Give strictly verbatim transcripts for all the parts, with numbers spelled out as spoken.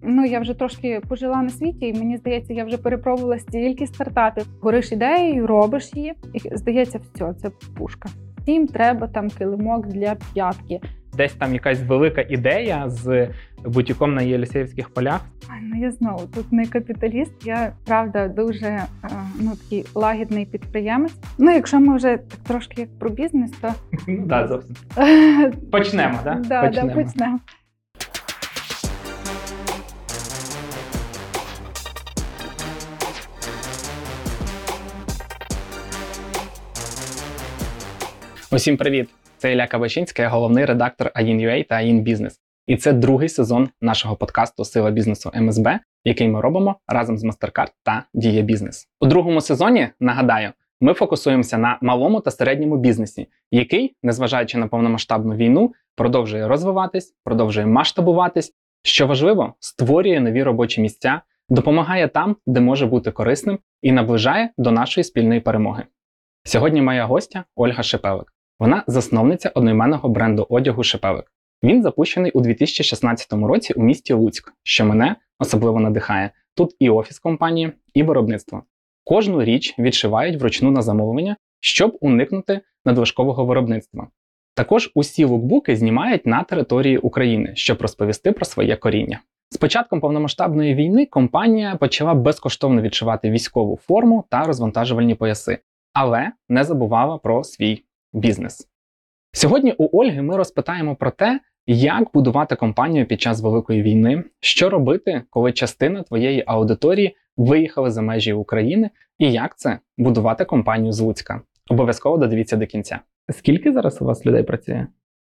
Ну, я вже трошки пожила на світі, і мені здається, я вже перепробувала стільки стартапів. Гориш ідеєю, робиш її, і здається, все, це пушка. Всім треба там килимок для п'ятки. Десь там якась велика ідея з бутіком на Єлисеївських полях. Ай, ну я знову тут не капіталіст, я, правда, дуже е, ну, такий лагідний підприємець. Ну, якщо ми вже так трошки як про бізнес, то... Ну, так, зовсім. Почнемо, так? Да, почнемо. Да, почнемо. Усім привіт! Це Ілля Кабачинський, я головний редактор Аїн.ua та Аїн Бізнес. І це другий сезон нашого подкасту «Сила бізнесу ем ес бе», який ми робимо разом з MasterCard та Дія Бізнес. У другому сезоні, нагадаю, ми фокусуємося на малому та середньому бізнесі, який, незважаючи на повномасштабну війну, продовжує розвиватись, продовжує масштабуватись, що важливо, створює нові робочі місця, допомагає там, де може бути корисним, і наближає до нашої спільної перемоги. Сьогодні моя гостя Ольга Шепелик. Вона засновниця одноіменного бренду одягу «Шепелик». Він запущений у дві тисячі шістнадцятому році у місті Луцьк, що мене особливо надихає. Тут і офіс компанії, і виробництво. Кожну річ відшивають вручну на замовлення, щоб уникнути надлишкового виробництва. Також усі лукбуки знімають на території України, щоб розповісти про своє коріння. З початком повномасштабної війни компанія почала безкоштовно відшивати військову форму та розвантажувальні пояси, але не забувала про свій бізнес. Сьогодні у Ольги ми розпитаємо про те, як будувати компанію під час Великої війни, що робити, коли частина твоєї аудиторії виїхала за межі України, і як це будувати компанію з Луцька. Обов'язково додивіться до кінця. Скільки зараз у вас людей працює?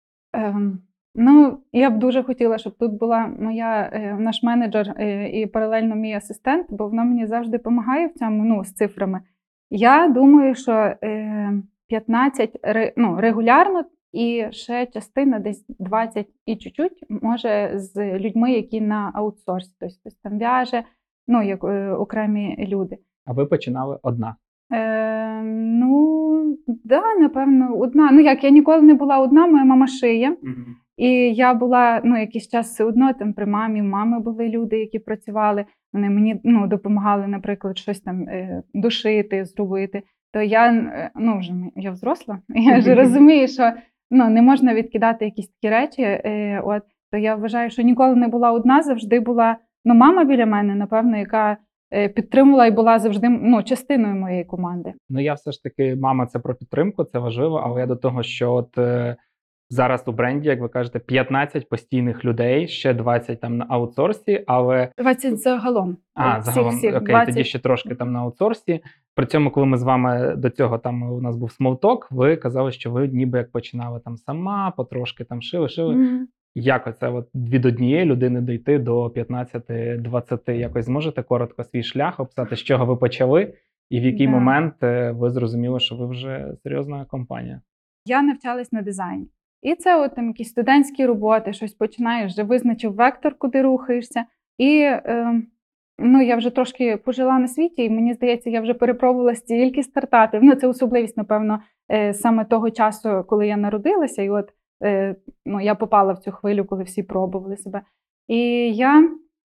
Ем, ну, я б дуже хотіла, щоб тут була моя, е, наш менеджер е, і паралельно мій асистент, бо вона мені завжди допомагає в цьому, ну, з цифрами. Я думаю, що е, п'ятнадцять ну, регулярно, і ще частина, десь двадцять і чуть-чуть, може з людьми, які на аутсорсі, тобто хтось там в'яже, ну, як е, окремі люди. А ви починали одна? Е, ну, да, напевно, одна. Ну, як, я ніколи не була одна, моя мама шиє. Угу. І я була, ну, якийсь час все одно, там, при мамі, в мами були люди, які працювали, вони мені, ну, допомагали, наприклад, щось там е, дошити, зробити. То я, ну, вже я взросла, я вже розумію, що, ну, не можна відкидати якісь такі речі, е, от, то я вважаю, що ніколи не була одна, завжди була, ну, мама біля мене, напевно, яка е, підтримувала і була завжди, ну, частиною моєї команди. Ну, я все ж таки, мама, це про підтримку, це важливо, але я до того, що от е, зараз у бренді, як ви кажете, п'ятнадцять постійних людей, ще двадцять там на аутсорсі, але... двадцять загалом. А, загалом, всіх, всіх, окей, двадцять. Тоді ще трошки там на аутсорсі. При цьому, коли ми з вами до цього, там у нас був смолток, ви казали, що ви ніби як починали там сама, потрошки там шили, шили. Mm-hmm. Як оце от від однієї людини дійти до п'ятнадцяти-двадцяти? Якось зможете коротко свій шлях описати, з чого ви почали, і в який yeah. момент ви зрозуміли, що ви вже серйозна компанія? Я навчалась на дизайні. І це от там якісь студентські роботи, щось починаєш, вже визначив вектор, куди рухаєшся. І е, ну, я вже трошки пожила на світі, і мені здається, я вже перепробувала стільки стартапів. Ну, це особливість, напевно, е, саме того часу, коли я народилася. І от е, ну, я попала в цю хвилю, коли всі пробували себе. І я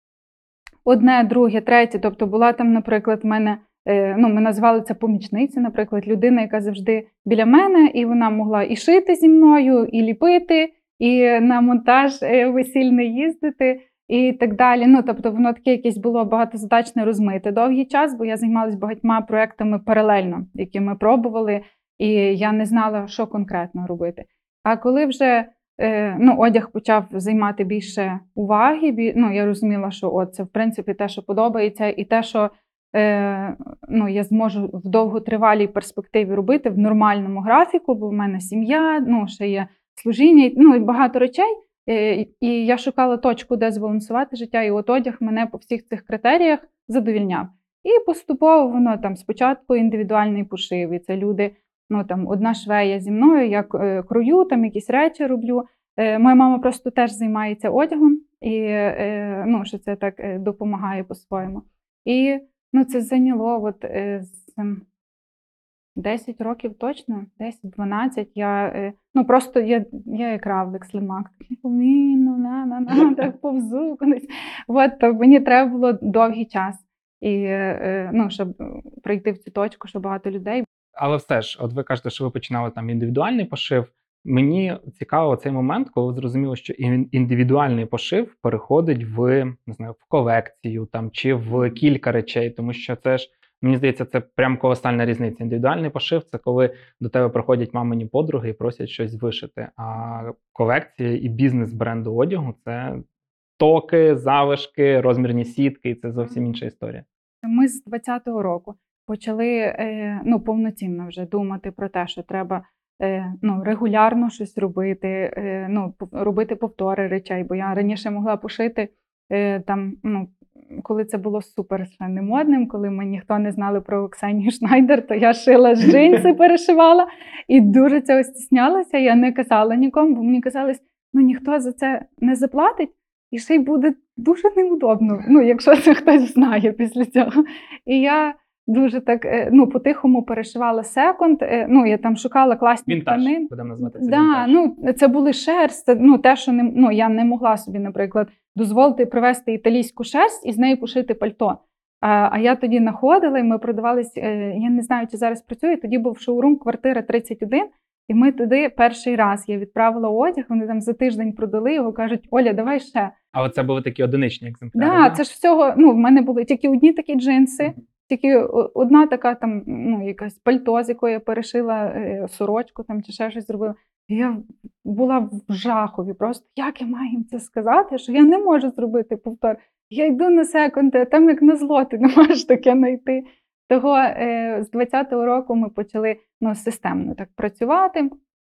одне, друге, третє, тобто була там, наприклад, в мене, е, ну, ми назвали це помічниці, наприклад, людина, яка завжди біля мене, і вона могла і шити зі мною, і ліпити, і на монтаж е, весільний їздити. І так далі. Ну, тобто воно таке якесь було багатозадачне розмите довгий час, бо я займалася багатьма проєктами паралельно, які ми пробували, і я не знала, що конкретно робити. А коли вже е, ну, одяг почав займати більше уваги, бі, ну, я розуміла, що от це, в принципі, те, що подобається, і те, що е, ну, я зможу в довготривалій перспективі робити в нормальному графіку, бо в мене сім'я, ну, ще є служіння, ну, і багато речей. І я шукала точку, де збалансувати життя, і от одяг мене по всіх цих критеріях задовільняв. І поступово воно там спочатку індивідуальний пошив, і це люди, ну там одна швея зі мною, я крою, там якісь речі роблю. Моя мама просто теж займається одягом, і ну, що це так допомагає по-своєму. І ну, це зайняло от, з десять років точно, десять-дванадцять. Я, е, ну, просто я, я як равлик, слимак. Такий повільно, на, на, на, так повзу кудись. От, то мені треба було довгий час, і, е, ну, щоб прийти в цю точку, що багато людей. Але все ж, от ви кажете, що ви починали там індивідуальний пошив. Мені цікаво цей момент, коли ви зрозуміли, що ін- індивідуальний пошив переходить в, не знаю, в колекцію там чи в кілька речей, тому що це ж, мені здається, це прям колосальна різниця. Індивідуальний пошив це коли до тебе приходять мамині подруги і просять щось вишити. А колекція і бізнес бренду одягу це токи, залишки, розмірні сітки, і це зовсім інша історія. Ми з двадцятого року почали е, ну, повноцінно вже думати про те, що треба е, ну, регулярно щось робити, е, ну, пов- робити повтори речей, бо я раніше могла пошити е, там, ну, коли це було супер ще не модним, коли ми ніхто не знали про Ксенію Шнайдер, то я шила з джинси, перешивала і дуже цього стіснялася. Я не казала нікому, бо мені казалось, ну ніхто за це не заплатить, і ще й буде дуже неудобно, ну, якщо це хтось знає після цього. І я дуже так, е, ну, по-тихому перешивала секонд, е, ну, я там шукала класні Вінтаж, тканини. будемо назвати це Да, вінтаж. ну, це були шерсть, це, ну, те, що не, ну, я не могла собі, наприклад, дозволити привезти італійську шерсть і з неї пошити пальто. А, а я тоді знаходила, і ми продавались, е, я не знаю, чи зараз працює, тоді був шоурум «Квартира тридцять один», і ми туди перший раз, я відправила одяг, вони там за тиждень продали його, кажуть, Оля, давай ще. Але це були такі одиничні екземпляри. Да, це ж всього, ну, в мене були тільки одні такі джинси, Мгм. тільки о- одна така там, ну, якась пальто, з якої я перешила е, сорочку там чи ще щось зробила. І я була в жахові просто, як я маю їм це сказати, що я не можу зробити повтор. Я йду на секунд, а там як на зло, ти не можеш таке знайти. Того е, з двадцятого року ми почали, ну, системно так працювати.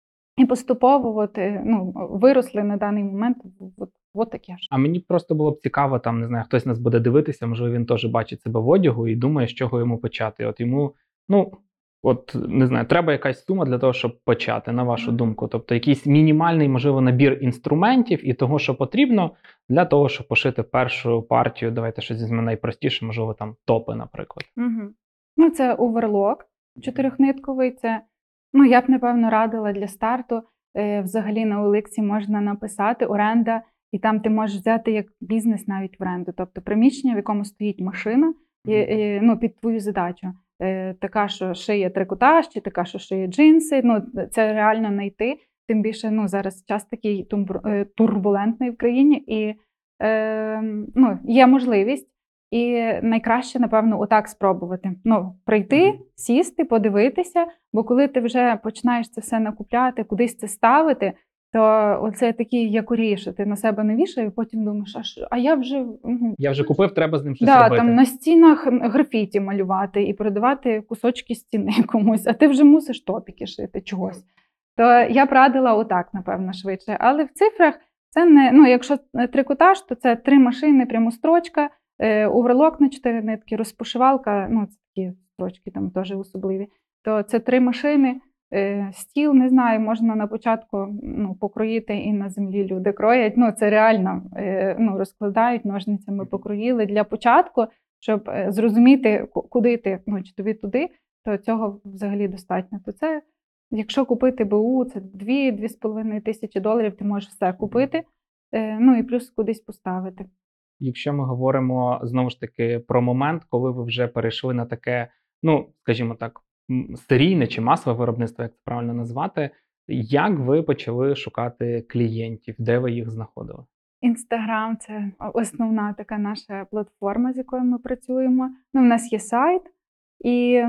І поступово от, е, ну, виросли на даний момент от, от таке ж. А мені просто було б цікаво, там, не знаю, хтось нас буде дивитися, можливо, він теж бачить себе в одягу і думає, з чого йому почати. От йому, ну, от, не знаю, треба якась сума для того, щоб почати, на вашу Мгм. думку. Тобто якийсь мінімальний, можливо, набір інструментів і того, що потрібно для того, щоб пошити першу партію. Давайте щось візьмемо найпростіше, можливо, там топи, наприклад. Угу. Ну, це оверлок чотирьохнитковий. Це, ну, я б, напевно, радила для старту. Е, взагалі на Оликсі можна написати оренда, і там ти можеш взяти як бізнес навіть в оренду. Тобто приміщення, в якому стоїть машина, і, і, ну, під твою задачу. Е, така, що шиє трикотаж, чи така, що шиє джинси. Ну, це реально знайти. Тим більше, ну, зараз час такий тумбр- е, турбулентний в країні, і е, ну, є можливість. І найкраще, напевно, отак спробувати. Ну, прийти, Мгм. сісти, подивитися, бо коли ти вже починаєш це все накупляти, кудись це ставити, то оце такий якорій, що ти на себе не вішаєш, і потім думаєш, а, що, а я вже мгм. Я вже купив, треба з ним щось Да, робити. там на стінах графіті малювати і продавати кусочки стіни комусь, а ти вже мусиш топіки шити чогось. То я б радила отак, напевно, швидше. Але в цифрах це не, ну, якщо трикотаж, то це три машини, прямострочка, е, оверлок на чотири нитки, розпушивалка, ну, це такі строчки там теж особливі. То це три машини, е, стіл, не знаю, можна на початку, ну, покроїти і на землі люди кроять. Ну, це реально, е, ну, розкладають, ножницями покроїли для початку, щоб е, зрозуміти, ку- куди ти, ну, чи тобі туди, то цього взагалі достатньо. То це, якщо купити БУ, це дві-дві з половиною тисячі доларів, ти можеш все купити, е, ну і плюс кудись поставити. Якщо ми говоримо знову ж таки про момент, коли ви вже перейшли на таке, ну скажімо так, м, серійне чи масове виробництво, як це правильно назвати, як ви почали шукати клієнтів, де ви їх знаходили? Інстаграм це основна така наша платформа, з якою ми працюємо. Ну, в нас є сайт, і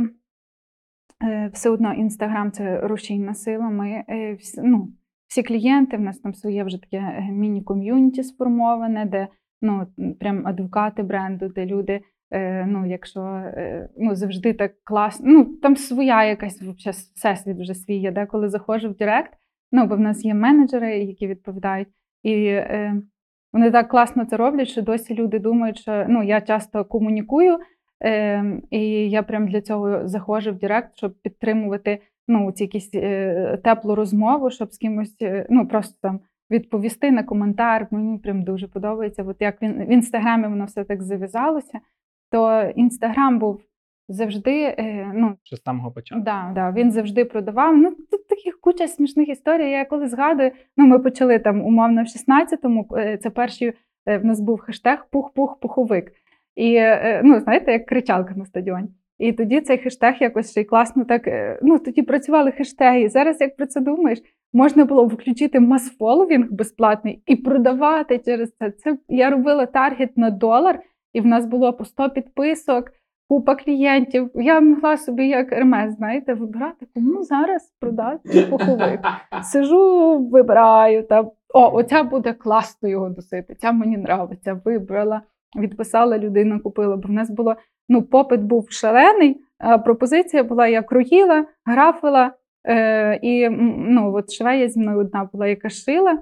е, все одно Інстаграм це рушійна сила. Ми е, всі, ну, всі клієнти, в нас там своє вже таке е, міні-ком'юніті сформоване, де ну, прям адвокати бренду, де люди, е, ну, якщо е, ну, завжди так класно, ну, там своя якась вообще всесвіт вже свій є, де коли заходжу в Директ, ну, бо в нас є менеджери, які відповідають, і е, вони так класно це роблять, що досі люди думають, що ну, я часто комунікую, е, і я прям для цього заходжу в Директ, щоб підтримувати ну, ці якісь е, теплу розмову, щоб з кимось е, ну, просто там відповісти на коментар. Мені прям дуже подобається. От як він в інстаграмі воно все так зав'язалося, то інстаграм був завжди, е, ну, Ще з самого початку. да, да, він завжди продавав. Ну, тут таких куча смішних історій. Я коли згадую, ну, ми почали там умовно в шістнадцятому, е, це перший, е, в нас був хештег «Пух-пух-пуховик». І, е, ну, знаєте, як кричалка на стадіоні. І тоді цей хештег якось ще й класно так, е, ну, тоді працювали хештеги. Зараз, як про це думаєш, можна було включити мас-фоловінг безплатний і продавати через це. Це я робила таргет на долар, і в нас було по сто підписок, купа клієнтів. Я могла собі, як Ермес, знаєте, вибирати, кому зараз продати пуховик. Сижу, вибираю, та, о, оця буде класно його носити, ця мені нравиться, вибрала, відписала, людина купила, бо в нас було, ну, попит був шалений, а пропозиція була, я кроїла, графила, е, і, ну, от швея зі мною одна була, яка шила,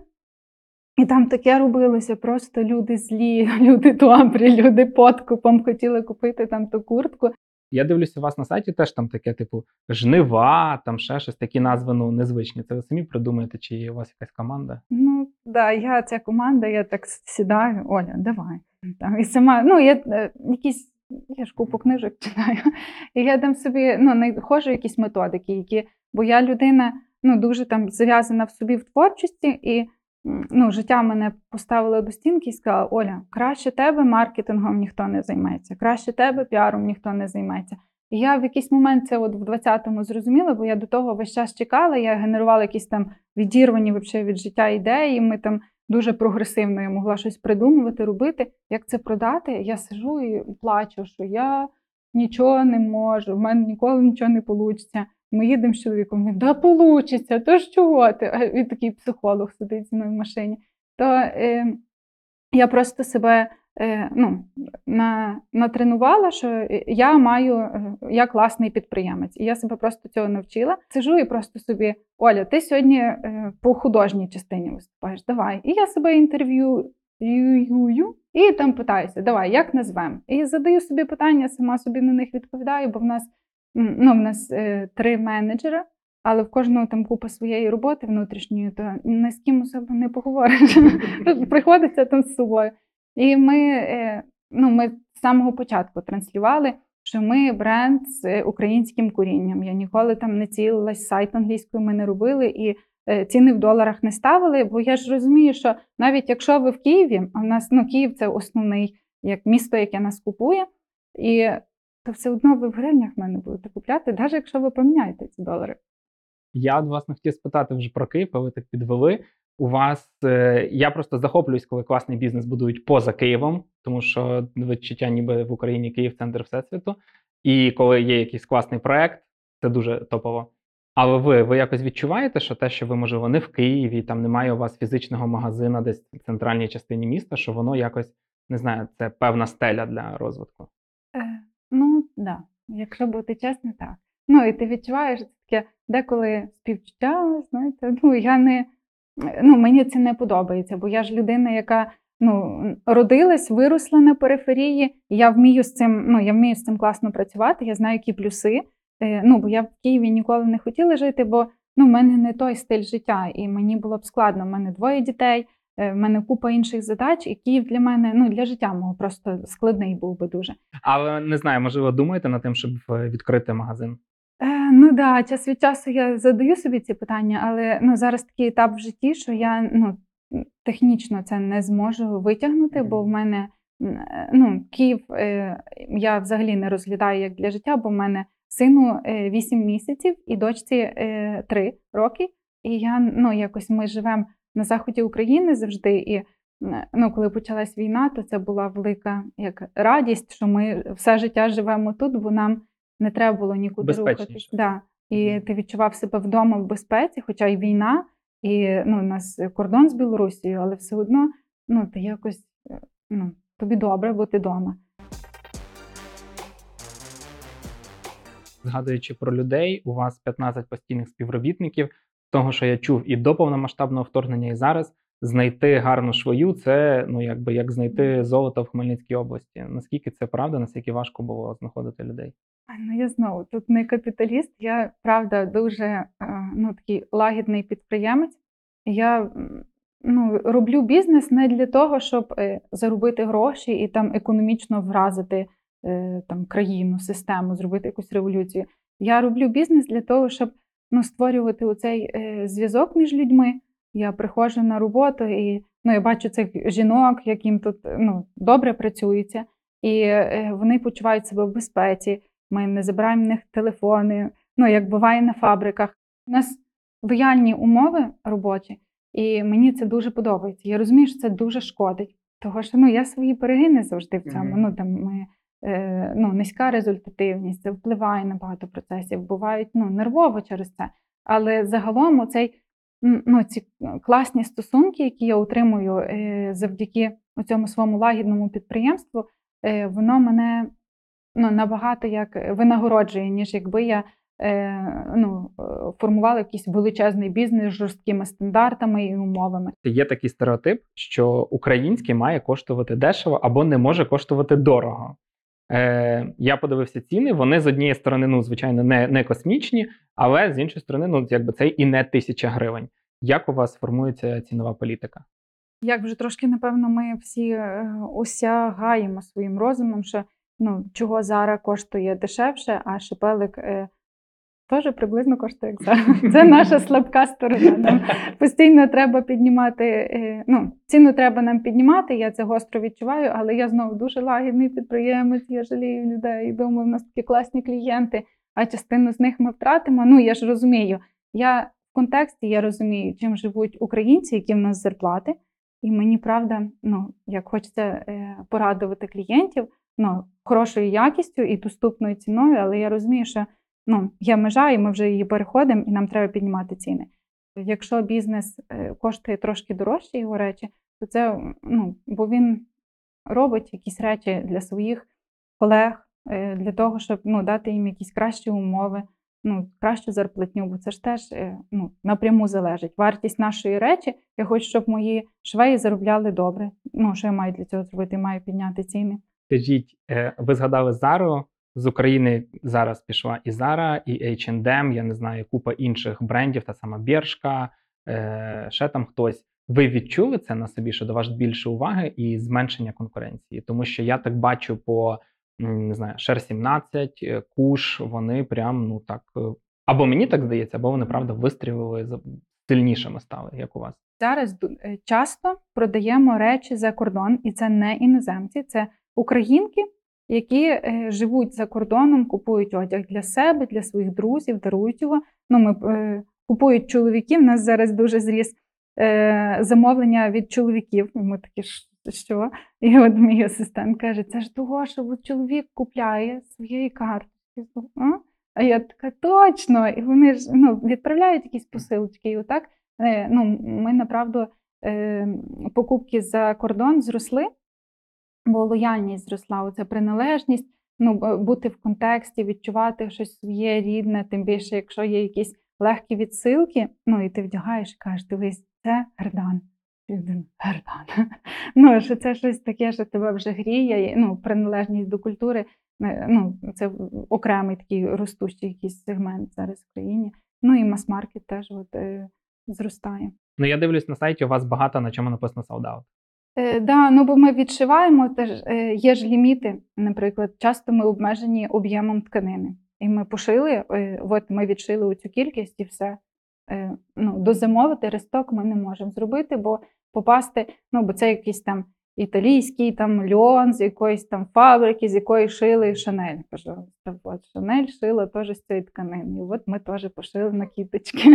і там таке робилося, просто люди злі, люди добрі, люди подкупом хотіли купити там ту куртку. Я дивлюся, у вас на сайті теж там таке, типу, жнива, там ще щось, такі назви, ну, незвичні. Це ви самі придумаєте, чи є у вас якась команда? Ну, да, я ця команда, я так сідаю, Оля, давай. Там, і сама, ну, я е, якісь, я ж купу книжок читаю, і я там собі, ну, знаходжу якісь методики, які, бо я людина, ну, дуже там зав'язана в собі в творчості, і, ну, життя мене поставило до стінки і сказала: Оля, краще тебе маркетингом ніхто не займеться, краще тебе піаром ніхто не займеться. І я в якийсь момент це от в двадцятому зрозуміла, бо я до того весь час чекала, я генерувала якісь там відірвані вообще від життя ідеї, ми там дуже прогресивно я могла щось придумувати, робити. Як це продати? Я сижу і плачу, що я нічого не можу, в мене ніколи нічого не вийде. Ми їдемо з чоловіком, він: да получиться, то ж чого ти? А він такий психолог сидить зі мною в машині. То е, я просто себе е, ну, на, натренувала, що я маю, е, я класний підприємець. І я себе просто цього навчила. Сижу і просто собі: Оля, ти сьогодні е, по художній частині виступаєш, давай. І я себе інтерв'юю, і там питаюся: давай, як назвемо? І задаю собі питання, сама собі на них відповідаю, бо в нас Ну, в нас е, три менеджера, але в кожного там купа своєї роботи внутрішньої, то ні з ким особо не поговориш. Приходиться там з собою. І ми, е, ну, ми з самого початку транслювали, що ми бренд з українським корінням. Я ніколи там не цілилась, сайт англійською ми не робили і е, ціни в доларах не ставили, бо я ж розумію, що навіть якщо ви в Києві, а в нас, ну, Київ – це основний як місто, яке нас купує, і то все одно ви в гривнях в мене будете купляти, навіть якщо ви поміняєте ці долари. Я от вас не хотів спитати вже про Київ, а ви так підвели. У вас, е, я просто захоплююсь, коли класний бізнес будують поза Києвом, тому що відчуття ніби в Україні Київ – центр всесвіту. І коли є якийсь класний проект, це дуже топово. Але ви, ви якось відчуваєте, що те, що ви, можливо, не в Києві, там немає у вас фізичного магазину десь в центральній частині міста, що воно якось, не знаю, це певна стеля для розвитку? Е, ну, так. Да. Якщо бути чесно, так. Ну, і ти відчуваєш таке деколи співчуття, знаєте, ну, я не, ну, мені це не подобається, бо я ж людина, яка, ну, родилась, виросла на периферії, і я вмію з цим, ну, я вмію з цим класно працювати, я знаю, які плюси. Е, ну, бо я в Києві ніколи не хотіла жити, бо, ну, в мене не той стиль життя, і мені було б складно, в мене двоє дітей, в мене купа інших задач, і Київ для мене, ну, для життя мого просто складний був би дуже. Але, не знаю, можливо, думаєте над тим, щоб відкрити магазин? Е, ну, да, час від часу я задаю собі ці питання, але, ну, зараз такий етап в житті, що я, ну, технічно це не зможу витягнути, бо в мене, ну, Київ е, я взагалі не розглядаю як для життя, бо в мене сину е, вісім місяців і дочці е, три роки, і я, ну, якось ми живемо на заході України завжди, і, ну, коли почалась війна, то це була велика як радість, що ми все життя живемо тут, бо нам не треба було нікуди рухатись. Да. І ти відчував себе вдома в безпеці, хоча й війна, і, ну, у нас кордон з Білорусією, але все одно, ну, ти якось, ну, тобі добре бути вдома. Згадуючи про людей, у вас п'ятнадцять постійних співробітників. З того, що я чув і до повномасштабного вторгнення, і зараз, знайти гарну швою – це, ну, якби, як знайти золото в Хмельницькій області. Наскільки це правда, наскільки важко було знаходити людей? Ну, я знову тут не капіталіст, я, правда, дуже, ну, такий лагідний підприємець. Я, ну, роблю бізнес не для того, щоб заробити гроші і там економічно вразити е, там, країну, систему, зробити якусь революцію. Я роблю бізнес для того, щоб ну, створювати оцей е, зв'язок між людьми. Я приходжу на роботу і ну, я бачу цих жінок, яким тут ну, добре працюється, і е, вони почувають себе в безпеці. Ми не забираємо в них телефони, ну, як буває на фабриках. У нас лояльні умови робочі, і мені це дуже подобається. Я розумію, що це дуже шкодить, тому що ну, я свої перегини завжди в цьому. Mm-hmm. Ну, там, ми, е, ну, низька результативність, це впливає на багато процесів, бувають ну, нервово через це. Але загалом оцей, ну, ці класні стосунки, які я отримую е, завдяки цьому своєму лагідному підприємству, е, воно мене ну, набагато як винагороджує, ніж якби я е, ну, формувала якийсь величезний бізнес з жорсткими стандартами і умовами. Є такий стереотип, що український має коштувати дешево або не може коштувати дорого. Е, я подивився ціни, вони з однієї сторони, ну, звичайно, не, не космічні, але з іншої сторони, ну, якби це і не тисяча гривень. Як у вас формується цінова політика? Як вже трошки, напевно, ми всі е, осягаємо своїм розумом, що ну, чого зараз коштує дешевше, а шипелик е, теж приблизно коштує як зараз. Це наша слабка сторона. Нам постійно треба піднімати, е, ну, ціну треба нам піднімати, я це гостро відчуваю, але я знову дуже лагідний підприємець, я жалію людей, і думаю, в нас такі класні клієнти, а частину з них ми втратимо. Ну, я ж розумію, я в контексті я розумію, чим живуть українці, які в нас зарплати, і мені, правда, ну, як хочеться е, порадувати клієнтів, ну, хорошою якістю і доступною ціною, але я розумію, що ну, є межа, і ми вже її переходимо, і нам треба піднімати ціни. Якщо бізнес е, коштує трошки дорожче його речі, то це, ну, бо він робить якісь речі для своїх колег, е, для того, щоб ну, дати їм якісь кращі умови, ну, кращу зарплатню, бо це ж теж е, ну, напряму залежить. Вартість нашої речі, я хочу, щоб мої швеї заробляли добре. Ну, що я маю для цього зробити? Маю підняти ціни. Скажіть, ви згадали Зару, з України зараз пішла і Zara, і ейч енд ем, я не знаю, купа інших брендів, та сама Бершка, ще там хтось. Ви відчули це на собі, що до вас більше уваги і зменшення конкуренції? Тому що я так бачу по, не знаю, Шер сімнадцять, Куш, вони прям, ну так, або мені так здається, або вони, правда, вистрілили, сильнішими стали, як у вас. Зараз часто продаємо речі за кордон, і це не іноземці, це українки, які е, живуть за кордоном, купують одяг для себе, для своїх друзів, дарують його. Ну, ми, е, купують чоловіків, у нас зараз дуже зріс е, замовлення від чоловіків. Ми такі, що? І от мій асистент каже, це ж того, що от чоловік купляє своєї карточки. А? а я така, точно! І вони ж ну, відправляють якісь посилочки. І отак е, ну, ми, направду, е, покупки за кордон зросли. Бо лояльність зросла, оця приналежність, ну, бути в контексті, відчувати щось своє рідне, тим більше, якщо є якісь легкі відсилки, ну, і ти вдягаєш і кажеш, дивись, це Гердан. Гердан. Ну, що це щось таке, що тебе вже гріє, ну, приналежність до культури, ну, це окремий такий ростущий якийсь сегмент зараз в країні. Ну, і мас-маркет теж от, е, зростає. Ну, я дивлюсь на сайті, у вас багато на чому написано sold out. Так, да, ну бо ми відшиваємо, теж е, є ж ліміти, наприклад, часто ми обмежені об'ємом тканини. І ми пошили, е, от ми відшили оцю кількість і все. Е, ну, дозамовити ресток ми не можемо зробити, бо попасти, ну, бо це якийсь там італійський там льон з якоїсь там фабрики, з якої шили Шанель. Пожалуйста, от Шанель шила теж з цієї тканини. І от ми теж пошили на кіточки.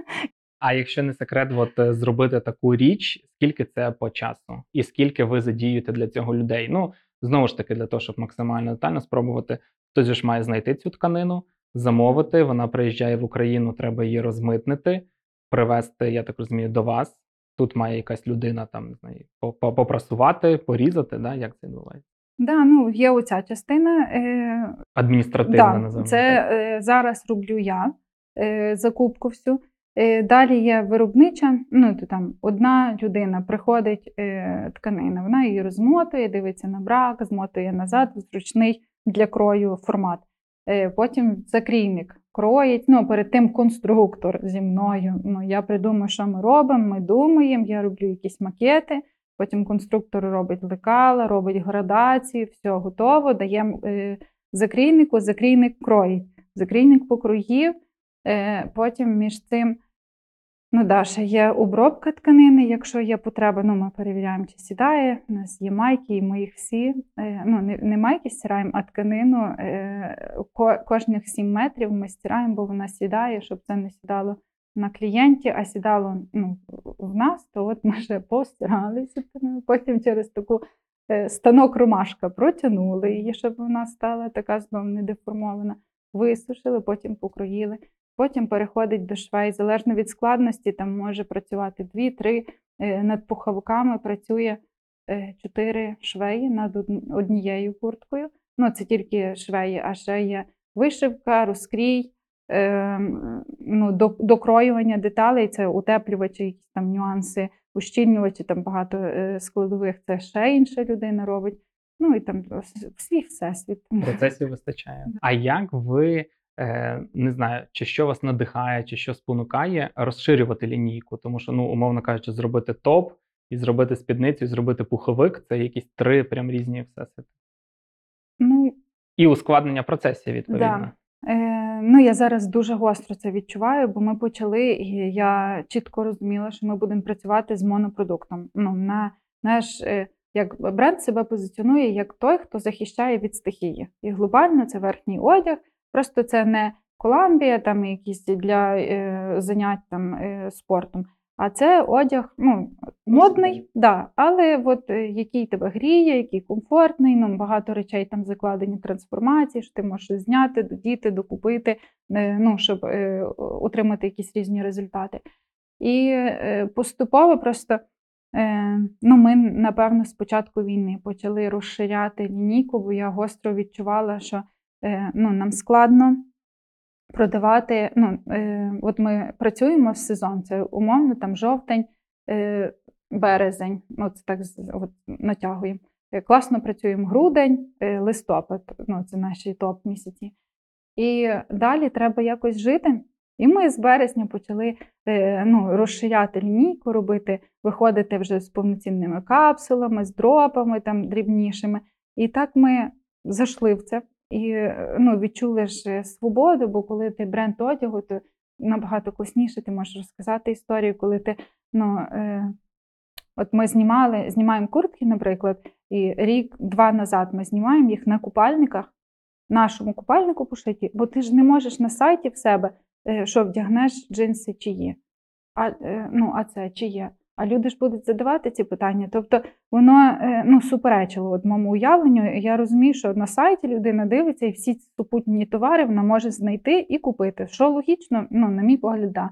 А якщо не секрет, от зробити таку річ, скільки це по часу? І скільки ви задіюєте для цього людей? Ну, знову ж таки, для того, щоб максимально детально спробувати, хтось ж має знайти цю тканину, замовити, вона приїжджає в Україну, треба її розмитнити, привезти, я так розумію, до вас. Тут має якась людина там, не знаю, попрасувати, порізати, да? Як це відбувається? Так, да, ну, є оця частина. Е... Адміністративна, да, називаємо. Це е, зараз роблю я, е, закупку всю. Далі є виробнича, ну, то там одна людина приходить е, тканина, вона її розмотує, дивиться на брак, змотує назад в зручний для крою формат. Е, потім закрійник кроїть, ну, перед тим конструктор зі мною. Ну, я придумаю, що ми робимо, ми думаємо, я роблю якісь макети, потім конструктор робить лекала, робить градації, все готово, даємо е, закрійнику, закрійник кроїть, закрійник покроїв, е, потім між цим, ну да, ще є обробка тканини, якщо є потреба, ну ми перевіряємо, чи сідає, у нас є майки, і ми їх всі, е, ну не, не майки стираємо, а тканину е, ко, кожних сім метрів ми стираємо, бо вона сідає, щоб це не сідало на клієнті, а сідало ну, в нас, то от ми вже постиралися, потім через таку е, станок ромашка протягнули її, щоб вона стала така знову не деформована, висушили, потім покроїли, потім переходить до швей, залежно від складності, там може працювати дві-три, е, над пуховиками працює е, чотири швеї над од- однією курткою, ну це тільки швеї, а ще є вишивка, розкрій, Е, ну, до, докроювання деталей, це утеплювачі, якісь там нюанси, ущільнювачі, там багато е, складових, це ще інша людина робить. Ну і там свій всесвіт. Процесів вистачає. А як ви, е, не знаю, чи що вас надихає, чи що спонукає розширювати лінійку? Тому що, ну, умовно кажучи, зробити топ, і зробити спідницю, і зробити пуховик – це якісь три прям різні всесвіти. Ну, і ускладнення процесів, відповідно. Да. Е, ну, я зараз дуже гостро це відчуваю, бо ми почали, і я чітко розуміла, що ми будемо працювати з монопродуктом. Ну, на наш, е, як бренд себе позиціонує як той, хто захищає від стихії. І глобально це верхній одяг, просто це не Коламбія, там якісь для е, занять там, е, спортом, а це одяг, ну, модний, да, але от, е, який тебе гріє, який комфортний, ну, багато речей там закладені трансформації, що ти можеш зняти, додіти, докупити, е, ну, щоб е, отримати якісь різні результати. І е, поступово просто, е, ну, ми, напевно, з початку війни почали розширяти лінійку, бо я гостро відчувала, що е, ну, нам складно продавати, ну, е, от ми працюємо в сезон, це умовно там жовтень, е, березень, ну, це так от, натягуємо. Е, класно працюємо грудень, е, листопад, ну, це наші топ-місяці. І далі треба якось жити. І ми з березня почали е, ну, розширяти лінійку, робити, виходити вже з повноцінними капсулами, з дропами там дрібнішими. І так ми зайшли в це. І ну, відчули ж свободу, бо коли ти бренд одягу, то набагато класніше ти можеш розказати історію, коли ти, ну, е, от ми знімали, знімаємо куртки, наприклад, і рік-два назад ми знімаємо їх на купальниках, нашому купальнику пошиті, бо ти ж не можеш на сайті в себе, е, що вдягнеш джинси чи є, а, е, ну, а це чи є. А люди ж будуть задавати ці питання. Тобто воно ну, суперечило от моєму уявленню. Я розумію, що на сайті людина дивиться і всі ці супутні товари вона може знайти і купити. Що логічно, ну, на мій погляд, да.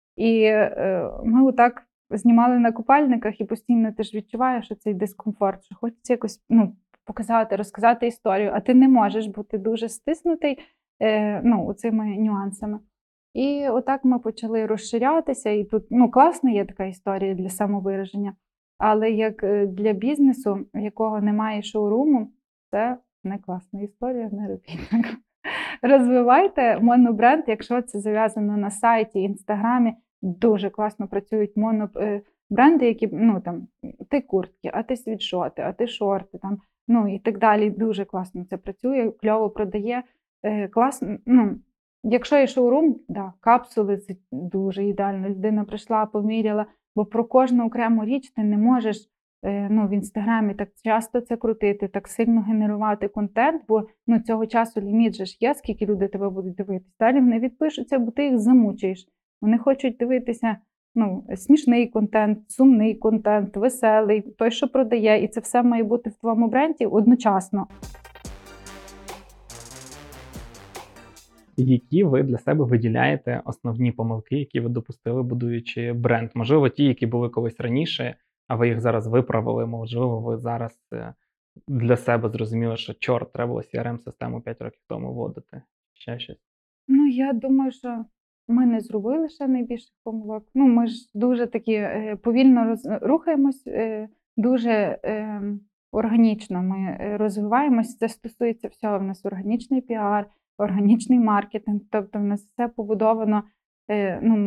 І е, ми отак знімали на купальниках і постійно ти ж відчуваєш що цей дискомфорт, що хочеться якось ну, показати, розказати історію, а ти не можеш, бо ти дуже стиснутий е, ну, цими нюансами. І отак ми почали розширятися, і тут ну, класна є така історія для самовираження, але як для бізнесу, якого немає шоуруму, це не класна історія, не робіть так. Розвивайте монобренд, якщо це зав'язано на сайті, інстаграмі, дуже класно працюють монобренди, які, ну там, ти куртки, а ти світшоти, а ти шорти, там, ну і так далі, дуже класно це працює, кльово продає, класно, ну, якщо є шоурум, да, капсули – це дуже ідеально. Людина прийшла, поміряла, бо про кожну окрему річ ти не можеш ну, в Інстаграмі так часто це крутити, так сильно генерувати контент, бо ну, цього часу ліміт же ж є, скільки люди тебе будуть дивитися. Далі вони відпишуться, бо ти їх замучаєш. Вони хочуть дивитися ну, смішний контент, сумний контент, веселий, той, що продає, і це все має бути в твоєму бренді одночасно. Які ви для себе виділяєте основні помилки, які ви допустили, будуючи бренд? Можливо, ті, які були колись раніше, а ви їх зараз виправили, можливо, ви зараз для себе зрозуміли, що чорт, треба було сі ар ем-систему п'ять років тому вводити. Ще щось. Ну, я думаю, що ми не зробили ще найбільших помилок. Ну, ми ж дуже такі е, повільно роз... рухаємось, е, дуже е, органічно ми розвиваємось. Це стосується всього. В нас органічний піар, органічний маркетинг, тобто в нас все побудовано, ну, ми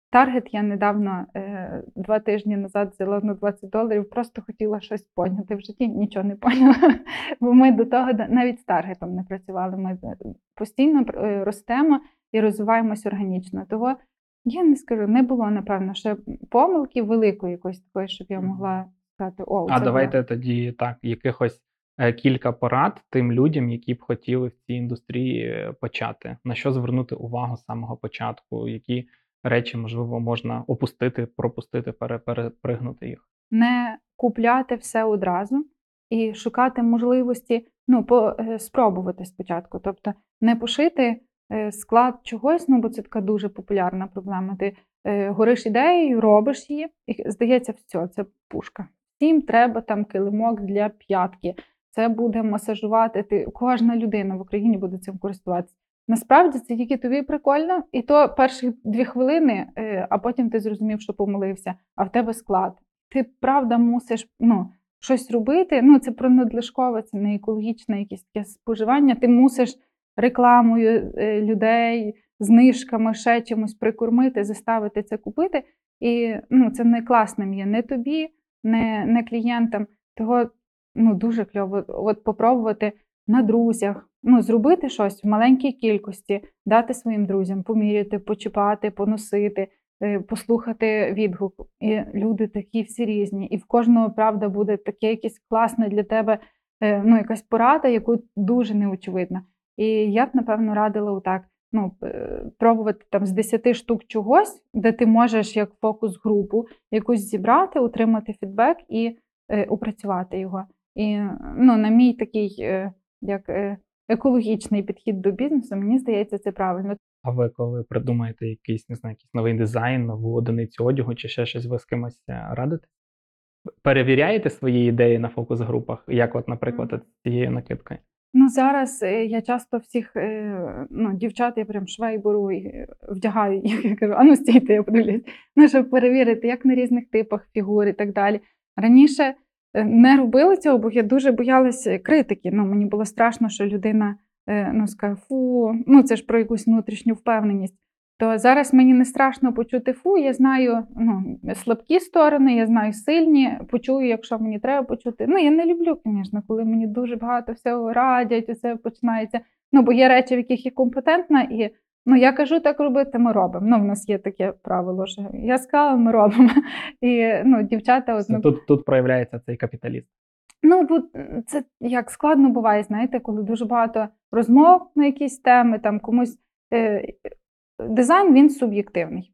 таргет я недавно, е, два тижні назад взяла на двадцять доларів, просто хотіла щось поняти. В житті нічого не поняла, бо ми до того навіть з таргетом не працювали. Ми постійно е, ростемо і розвиваємось органічно. Того я не скажу, не було, напевно, ще помилки великої якоїсь такої, щоб я могла сказати, о, А це давайте було. тоді так, якихось е, кілька порад тим людям, які б хотіли в цій індустрії е, почати. На що звернути увагу з самого початку? Які речі, можливо, можна опустити, пропустити, пере, перепригнути їх? Не купляти все одразу і шукати можливості, ну, по, е, спробувати спочатку. Тобто не пошити е, склад чогось, ну, бо це така дуже популярна проблема. Ти е, гориш ідеєю, робиш її, і здається, все, це пушка. Всім треба там килимок для п'ятки. Це буде масажувати. Ти, кожна людина в Україні буде цим користуватися. Насправді це тільки тобі прикольно, і то перші дві хвилини, е, а потім ти зрозумів, що помилився, а в тебе склад. Ти, правда, мусиш, ну, щось робити. Ну, це про надлишкове, це не екологічне якесь таке споживання. Ти мусиш рекламою е, людей, знижками, ще чимось прикормити, заставити це купити. І ну, це не класним є не тобі, не, не клієнтам. Того ну, дуже кльово от попробувати на друзях, ну, зробити щось в маленькій кількості, дати своїм друзям, поміряти, почіпати, поносити, послухати відгук. І люди такі всі різні. І в кожного, правда, буде таке якесь класне для тебе, ну, якась порада, яку дуже неочевидна. І я б, напевно, радила отак, ну, пробувати там з десяти штук чогось, де ти можеш як фокус-групу якусь зібрати, отримати фідбек і е, опрацювати його. І ну, на мій такий е, як е, екологічний підхід до бізнесу, мені здається, це правильно. А ви коли придумаєте якийсь, не знаю, якийсь новий дизайн, нову одиницю одягу чи ще щось, ви з кимось радите? Перевіряєте свої ідеї на фокус-групах, як от, наприклад, mm-hmm. з цією накидкою? Ну, зараз я часто всіх ну, дівчат, я прям швей беру і вдягаю, як я кажу, а ну стійте, я подивлюсь, ну, щоб перевірити, як на різних типах фігур і так далі. Раніше не робила цього, бо я дуже боялася критики. Ну, мені було страшно, що людина ну, скаже, фу, ну це ж про якусь внутрішню впевненість. То зараз мені не страшно почути фу, я знаю ну, слабкі сторони, я знаю сильні, почую, якщо мені треба почути. Ну, я не люблю, звісно, коли мені дуже багато всього радять, усе починається. Ну, бо є речі, в яких я компетентна, і ну, я кажу, так робити, ми робимо. Ну, в нас є таке правило, що я сказала, ми робимо. І, ну, дівчата... От, ну, тут, тут проявляється цей капіталізм. Ну, бо це як складно буває, знаєте, коли дуже багато розмов на якісь теми, там комусь... Е, Дизайн, він суб'єктивний.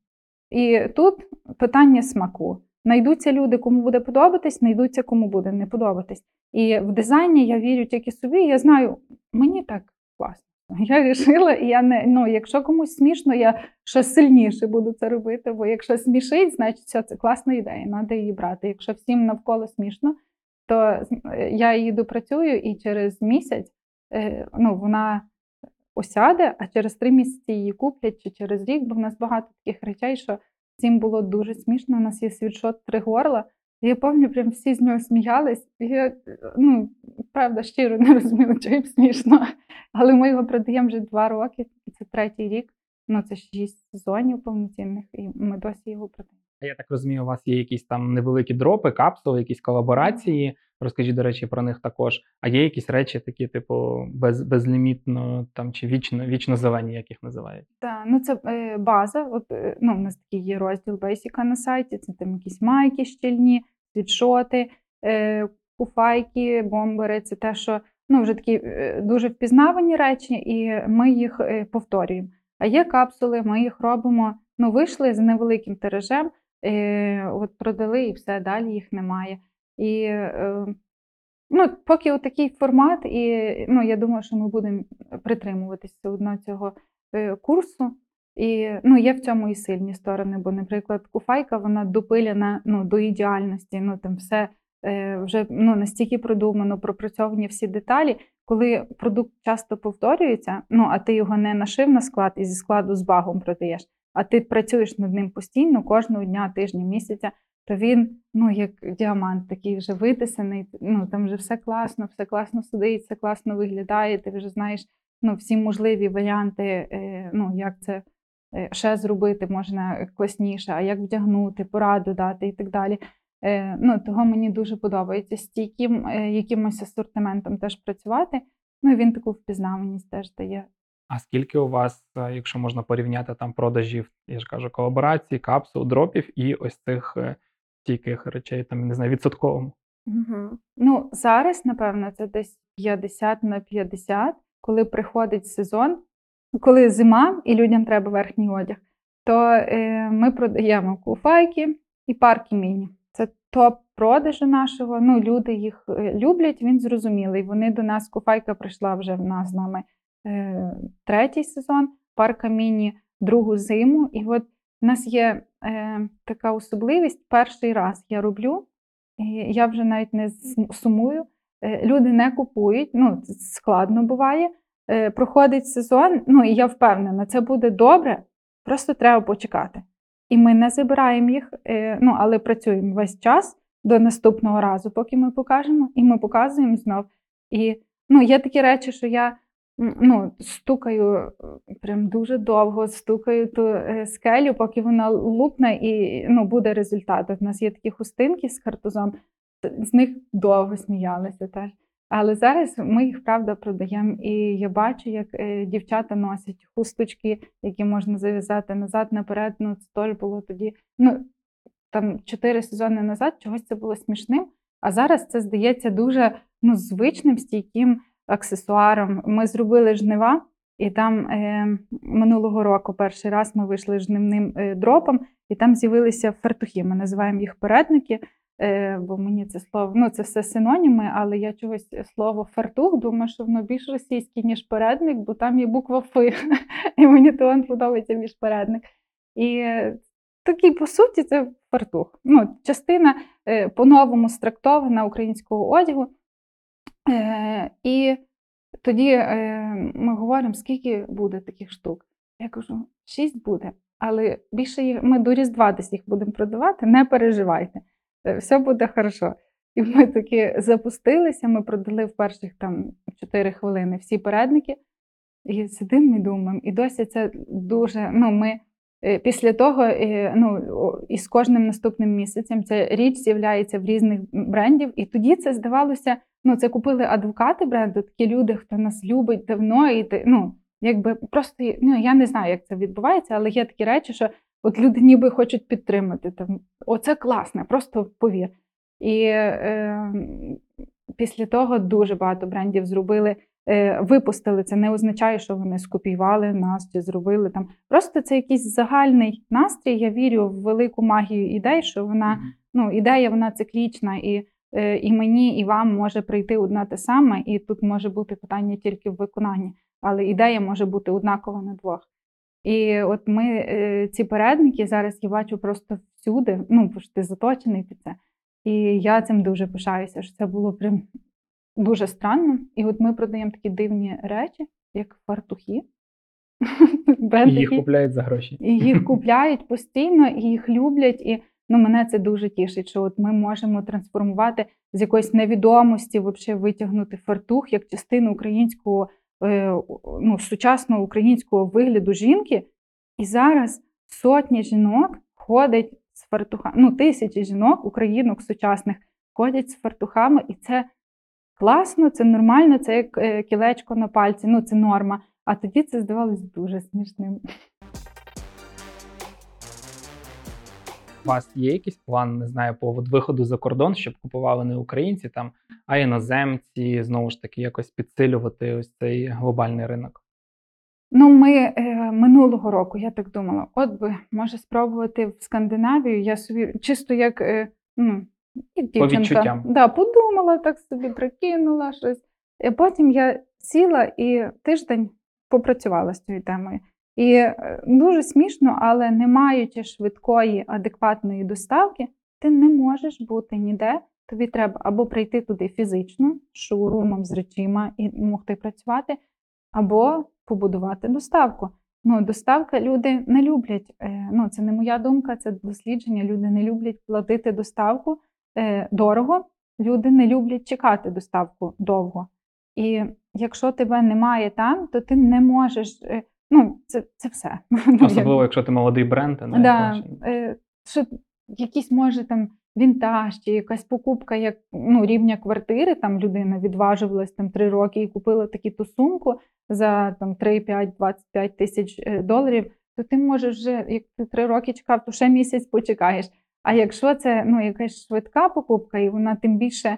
І тут питання смаку. Найдуться люди, кому буде подобатись, найдуться, кому буде не подобатись. І в дизайні я вірю тільки собі, я знаю, мені так класно. Я вирішила, і я не, ну, якщо комусь смішно, я ще сильніше буду це робити, бо якщо смішить, значить, все, це класна ідея, треба її брати. Якщо всім навколо смішно, то я її допрацюю, і через місяць ну, вона осяде, а через три місяці її куплять, чи через рік, бо в нас багато таких речей, що всім було дуже смішно. У нас є світшот «Три горла». І я пам'ятаю, прям всі з нього сміялись. І я, ну, правда, щиро не розуміла, чого їм смішно. Але ми його продаємо вже два роки, і це третій рік. Ну, це шість сезонів повноцінних, і ми досі його продаємо. Я так розумію, у вас є якісь там невеликі дропи, капсули, якісь колаборації. Розкажіть, до речі, про них також. А є якісь речі такі, типу, без, безлімітно там чи вічно, вічно зелені, як їх називають? Так, ну це е, база. От, е, ну, у нас такий є розділ Basic на сайті. Це там якісь майки щільні, світшоти, е, куфайки, бомбери. Це те, що ну, вже такі е, дуже впізнавані речі, і ми їх е, повторюємо. А є капсули, ми їх робимо, ну, вийшли з невеликим тиражем, е, от продали і все, далі їх немає. І е, ну, поки отакий формат, і ну, я думаю, що ми будемо притримуватися все одно цього е, курсу. І ну, є в цьому і сильні сторони, бо, наприклад, куфайка, вона допилена ну, до ідеальності, ну, там все е, вже ну, настільки продумано, пропрацьовані всі деталі. Коли продукт часто повторюється, ну, а ти його не нашив на склад і зі складу з багом продаєш, а ти працюєш над ним постійно, кожного дня, тижня, місяця, то він, ну, як діамант такий вже витисаний, ну, там вже все класно, все класно сидить, все класно виглядає, ти вже знаєш, ну, всі можливі варіанти, е, ну, як це е, ще зробити можна класніше, а як вдягнути, пораду дати і так далі. Е, Ну, того мені дуже подобається з стійким е, якимось асортиментом теж працювати. Ну, і він таку впізнаваність теж дає. А скільки у вас, е, якщо можна порівняти там продажів, я ж кажу, колаборацій, капсул, дропів і ось цих е, стійких речей, там, не знаю, відсотковому? Угу. Ну, зараз, напевно, це десь п'ятдесят на п'ятдесят, коли приходить сезон, коли зима і людям треба верхній одяг, то е, ми продаємо куфайки і парки міні. Це топ продажу нашого. Ну, люди їх е, люблять, він зрозумілий. Вони до нас, куфайка прийшла вже в нас з нами е, третій сезон, парка міні другу зиму. І от в нас є е, така особливість, перший раз я роблю, і я вже навіть не с- сумую. Е, Люди не купують, ну, це складно буває. Е, Проходить сезон, ну, і я впевнена, це буде добре, просто треба почекати. І ми не забираємо їх, е, ну, але працюємо весь час до наступного разу, поки ми покажемо, і ми показуємо знов. І, ну, є такі речі, що я м, ну, стукаю е, прям дуже довго, стукаю ту е, скелю, поки вона лупне і, ну, буде результат. От у нас є такі хустинки з картузом, т- з них довго сміялися теж. Але зараз ми їх, правда, продаємо. І я бачу, як е, дівчата носять хусточки, які можна зав'язати назад, наперед. Ну, це теж було тоді, ну, там чотири сезони назад чогось це було смішним, а зараз це здається дуже, ну, звичним, стійким аксесуаром. Ми зробили жнива, і там е, минулого року перший раз ми вийшли жнивним е, дропом, і там з'явилися фартухи. Ми називаємо їх передники, е, бо мені це слово, ну, це все синоніми, але я чогось слово фартух думаю, що воно більш російське, ніж передник, бо там є буква Ф, і мені то він подобається ніж передник. І е, такий, по суті, це фартух. Ну, частина е, по-новому страктована українського одягу. Е, і тоді е, ми говоримо, скільки буде таких штук. Я кажу, шість буде, але більше їх, ми до Різдва десь їх будемо продавати, не переживайте, е, все буде хорошо. І ми таки запустилися, ми продали в перших там чотири хвилини всі передники, і сидимо і думаємо. І досі це дуже, ну, ми е, після того, е, ну, о, і з кожним наступним місяцем ця річ з'являється в різних брендів, і тоді це здавалося, ну, це купили адвокати бренду, такі люди, хто нас любить давно, і ти, ну, якби просто, ну, я не знаю, як це відбувається, але є такі речі, що от люди ніби хочуть підтримати. Там, оце класне, просто повір. І е, після того дуже багато брендів зробили, е, випустили. Це не означає, що вони скопіювали нас чи зробили там. Просто це якийсь загальний настрій. Я вірю в велику магію ідей, що вона, ну, ідея, вона циклічна, і, е, і мені, і вам може прийти одна те саме, і тут може бути питання тільки в виконанні, але ідея може бути однакова на двох. І от ми е, ці передники зараз я бачу просто всюди, ну, бо ж ти заточений під це. І я цим дуже пишаюся, що це було прям дуже странно. І от ми продаємо такі дивні речі, як фартухи. Бренд, І їх який- купляють за гроші. і їх купляють постійно, і їх люблять. І, ну, мене це дуже тішить, що от ми можемо трансформувати з якоїсь невідомості, вообще витягнути фартух як частину українського, е, ну, сучасного українського вигляду жінки. І зараз сотні жінок ходять з фартухами, ну, тисячі жінок, українок сучасних, ходять з фартухами, і це класно, це нормально, це як е, кілечко на пальці, ну, це норма. А тоді це здавалось дуже смішним. У вас є якийсь план, не знаю, по от виходу за кордон, щоб купували не українці, там, а іноземці, знову ж таки, якось підсилювати ось цей глобальний ринок? Ну, ми е, минулого року, я так думала, от би, може спробувати в Скандинавію, я собі чисто як, е, ну, і дівчинка, відчуттям. да, подумала, так собі прикинула щось. І потім я сіла і тиждень попрацювала з цією темою. І е, дуже смішно, але не маючи швидкої, адекватної доставки, ти не можеш бути ніде. Тобі треба або прийти туди фізично, з шоурумом, з речима і могти працювати, або побудувати доставку. Ну, доставка люди не люблять. Е, ну, це не моя думка, це дослідження. Люди не люблять платити доставку е, дорого, люди не люблять чекати доставку довго. І якщо тебе немає там, то ти не можеш е, Ну, це, це все. Ну, Особливо, якщо ти молодий бренд. а не Да, якийсь- е, що якийсь може там вінтаж чи якась покупка як ну, рівня квартири, там людина відважувалась там три роки і купила таку ту сумку за там три, п'ять, двадцять п'ять тисяч е, доларів, то ти можеш вже, як ти три роки чекав, то ще місяць почекаєш. А якщо це ну, якась швидка покупка, і вона тим більше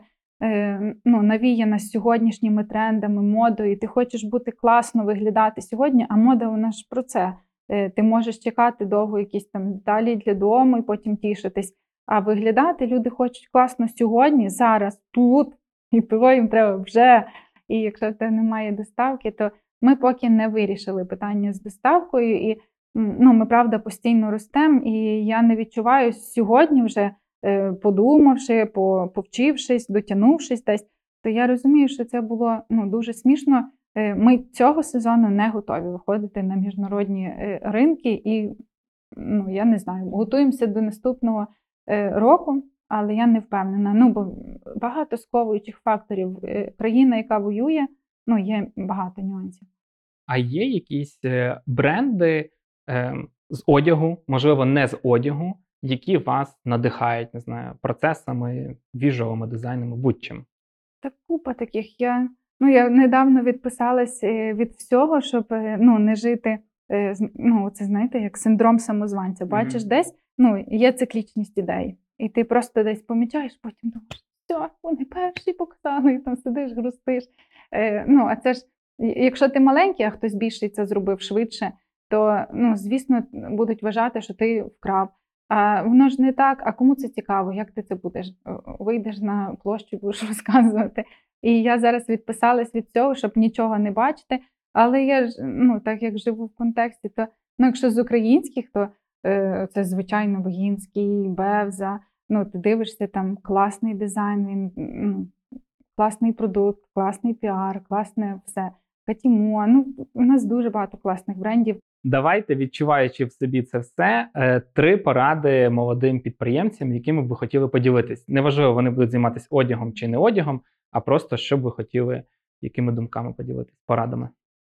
е, ну, навіяна сьогоднішніми трендами, модою, і ти хочеш бути класно виглядати сьогодні, а мода вона ж про це. Е, Ти можеш чекати довго якісь там деталі для дому і потім тішитись. А виглядати люди хочуть класно сьогодні, зараз, тут, і того їм треба вже. І якщо в тебе немає доставки, то ми поки не вирішили питання з доставкою. І м, ну, ми, правда, постійно ростемо, і я не відчуваю сьогодні вже, е, подумавши, по- повчившись, дотягнувшись десь, то я розумію, що це було ну, дуже смішно. Е, Ми цього сезону не готові виходити на міжнародні е, ринки, і ну, я не знаю, готуємося до наступного е, року, але я не впевнена. Ну, бо багато сковуючих факторів. Е, Країна, яка воює, ну, є багато нюансів. А є якісь е, бренди е, з одягу, можливо, не з одягу, які вас надихають, не знаю, процесами, віжуалами, дизайнами, будь-чим. Та купа таких. Я, ну, я недавно відписалась е, від всього, щоб е, ну, не жити, е, з- ну, це, знаєте, як синдром самозванця. Бачиш Мгм. десь, ну, є циклічність ідей. І ти просто десь помічаєш, потім думаєш, все, вони перші показали, і там сидиш, грустиш. Е, ну, а це ж, і- якщо ти маленький, а хтось більший це зробив швидше, то, ну, звісно, будуть вважати, що ти вкрав. А воно ж не так, а кому це цікаво, як ти це будеш? Е, Вийдеш на площу, будеш розказувати. І я зараз відписалась від цього, щоб нічого не бачити. Але я ж, ну, так як живу в контексті, то ну, якщо з українських, то е, це звичайно Вогінський, Бевза. Ну, ти дивишся, там класний дизайн, він ну, класний продукт, класний піар, класне все. Катімо. Ну, у нас дуже багато класних брендів. Давайте, відчуваючи в собі це все, е, три поради молодим підприємцям, якими б ви хотіли поділитись. Неважливо, вони будуть займатися одягом чи не одягом, а просто що б ви хотіли, якими думками поділитись, порадами.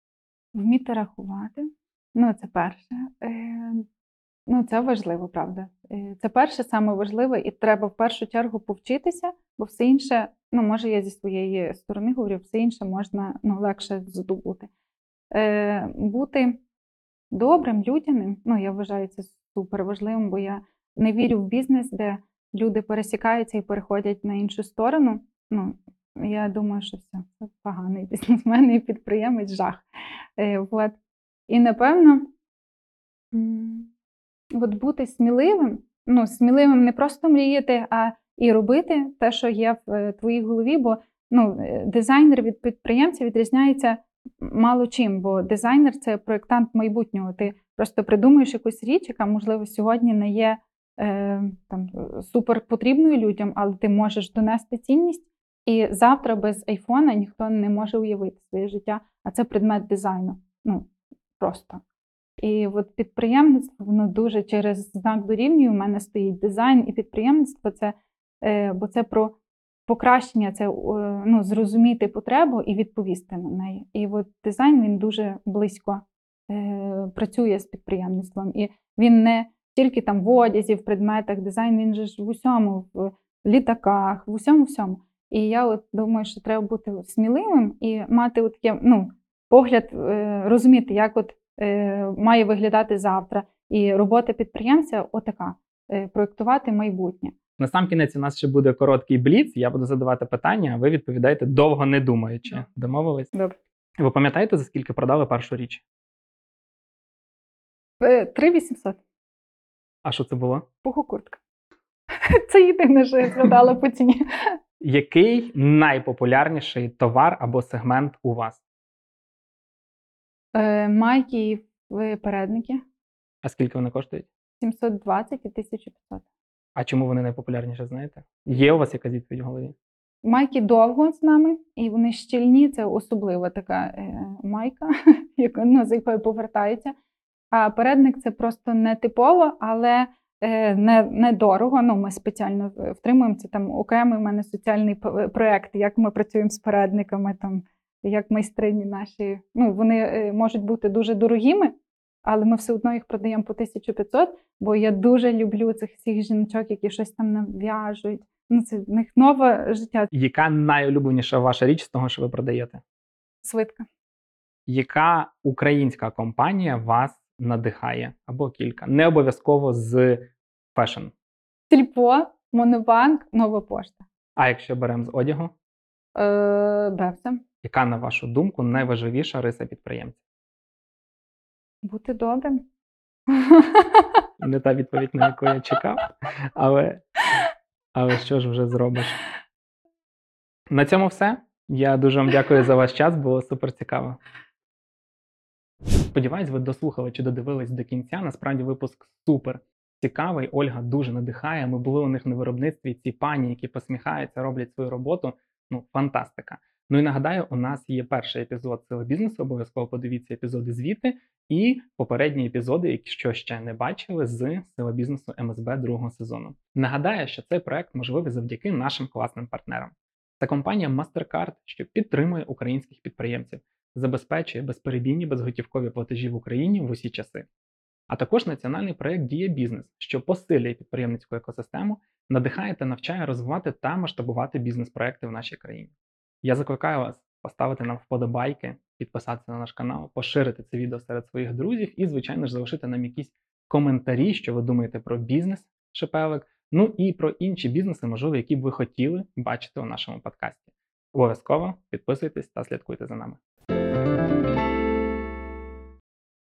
Вміти рахувати. Ну, це перше. Е, ну, це важливо, правда. Е, це перше, саме важливе, і треба в першу чергу повчитися, бо все інше, ну, може, я зі своєї сторони говорю, все інше можна ну, легше здобути. Е, бути добрим, людяним, ну, я вважаю це супер важливим, бо я не вірю в бізнес, де люди пересікаються і переходять на іншу сторону. Ну, я думаю, що все, це поганий бізнесмен і підприємець жах. Е, от. І напевно, м, от бути сміливим, ну, сміливим не просто мріяти, а і робити те, що є в е, твоїй голові, бо ну, е, дизайнер від підприємця відрізняється мало чим, бо дизайнер це проєктант майбутнього. Ти просто придумуєш якусь річ, яка, можливо, сьогодні не є е, там, супер потрібною людям, але ти можеш донести цінність. І завтра без айфона ніхто не може уявити своє життя, а це предмет дизайну. Ну, просто. І от підприємництво, воно дуже через знак дорівнює. У мене стоїть дизайн і підприємництво, це, е, бо це про покращення, це е, ну, зрозуміти потребу і відповісти на неї. І от дизайн, він дуже близько е, працює з підприємництвом. І він не тільки там в одязі, в предметах, дизайн, він же ж в усьому, в літаках, в усьому-всьому. І я от думаю, що треба бути сміливим і мати от таке, ну, погляд, е, розуміти, як от е, має виглядати завтра. І робота підприємця отака, е, проєктувати майбутнє. Насамкінець у нас ще буде короткий бліц, я буду задавати питання, а ви відповідаєте довго не думаючи. Домовились? Добре. Ви пам'ятаєте, за скільки продали першу річ? Е, три вісімсот. А що це було? Пухокуртка. Це єдине, що я згадала по ціні. Який найпопулярніший товар або сегмент у вас? Е, майки і в- передники А скільки вони коштують? сімсот двадцять і тисяча п'ятсот. А чому вони найпопулярніші, знаєте? Є у вас якась відповідь в голові? Майки довго з нами, і вони щільні, це особлива така е, майка, яка, ну, з якою повертаються. А передник це просто не типово, але е, не, не дорого. Ну, ми спеціально втримуємо. Це там окремий в мене соціальний п- проєкт, як ми працюємо з передниками. Там як майстрині наші. Ну, вони е, можуть бути дуже дорогими, але ми все одно їх продаємо по тисячу п'ятсот, бо я дуже люблю цих всіх жіночок, які щось там нав'яжуть. Ну, це в них нове життя. Яка найулюбленіша ваша річ з того, що ви продаєте? Свитка. Яка українська компанія вас надихає? Або кілька. Не обов'язково з фешн. Сільпо, Монобанк, Нова пошта. А якщо беремо з одягу, Е, Бевса. яка, на вашу думку, найважливіша риса підприємця? Бути добрим. Не та відповідь, на яку я чекав, але, але що ж вже зробиш? На цьому все. Я дуже вам дякую за ваш час, було супер цікаво. Сподіваюсь, ви дослухали чи додивились до кінця. Насправді випуск супер цікавий. Ольга дуже надихає. Ми були у них на виробництві. Ці пані, які посміхаються, роблять свою роботу. Ну, фантастика. Ну і нагадаю, у нас є перший епізод «Сили бізнесу». Обов'язково подивіться епізоди звідти. І попередні епізоди, якщо ще не бачили, з «Сила бізнесу ем ес бе» другого сезону. Нагадаю, що цей проект можливий завдяки нашим класним партнерам. Це компанія MasterCard, що підтримує українських підприємців, забезпечує безперебійні безготівкові платежі в Україні в усі часи. А також національний проєкт «Дія Бізнес», що посилює підприємницьку екосистему, надихає та навчає розвивати та масштабувати бізнес-проекти в нашій країні. Я закликаю вас поставити нам вподобайки, підписатися на наш канал, поширити це відео серед своїх друзів і, звичайно ж, залишити нам якісь коментарі, що ви думаєте про бізнес Шепелик, ну і про інші бізнеси, можливо, які б ви хотіли бачити у нашому подкасті. Обов'язково підписуйтесь та слідкуйте за нами.